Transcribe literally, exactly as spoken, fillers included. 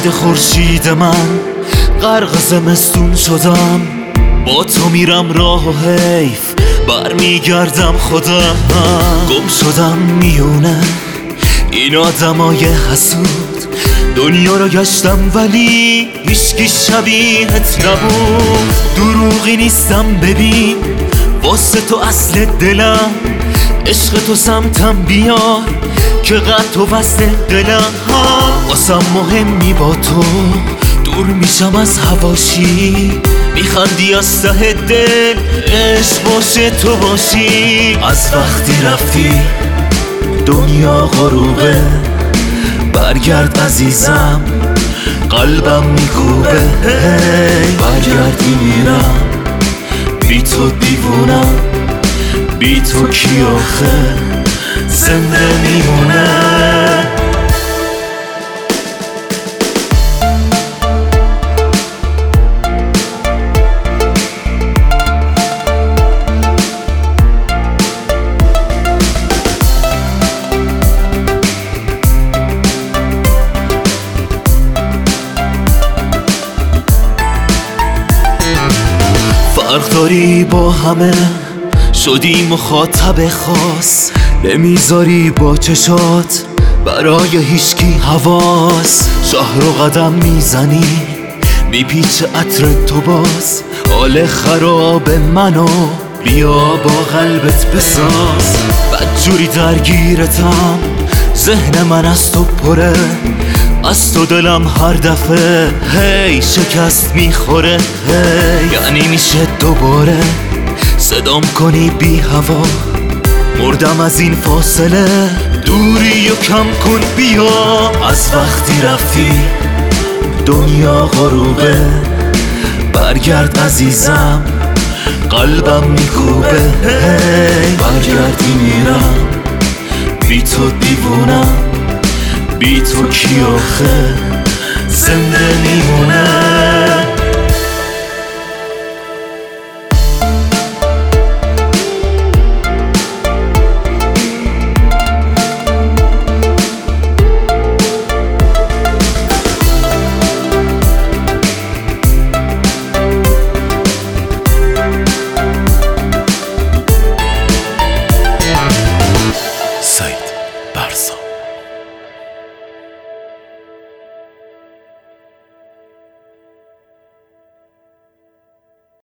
رنگ خورشید من غرق زمستون شدم، با تو میرم راه و حیف برمیگردم خودم. گم شدم میونه این آدمای حسود، دنیا رو گشتم ولی هیچکی شبیهت نبود. دروغی نیستم ببین واسه تو اصل دلم، عشق تو سمتم بیار که قد و وصل دلم. واسم مهمی با تو، دور میشم از حواشی، میخندی از ته دل عشق باشه تو باشی. از وقتی رفتی دنیا غروبه، برگرد عزیزم قلبم میکوبه. برگردی میرم بی تو دیوونم، بی تو کی آخه زنده میمونه. فرق داری با همه، شدی مخاطب خاص، نمیذاری با چشات برای هیچکی حواس. شهر و قدم میزنی میپیچه عطر تو باز، حال خراب منو بیا با قلبت بساز. بدجوری درگیرتم ذهن من از تو پره، از تو دلم هر دفعه هی شکست میخوره. هی یعنی میشه دوباره صدام کنی بی هوا، مردم از این فاصله دوری و کم کن بیا. از وقتی رفتی دنیا غروبه، برگرد عزیزم قلبم میکوبه. برگردی میرم بی تو دیوونم، بی تو کی آخه زنده میمونه.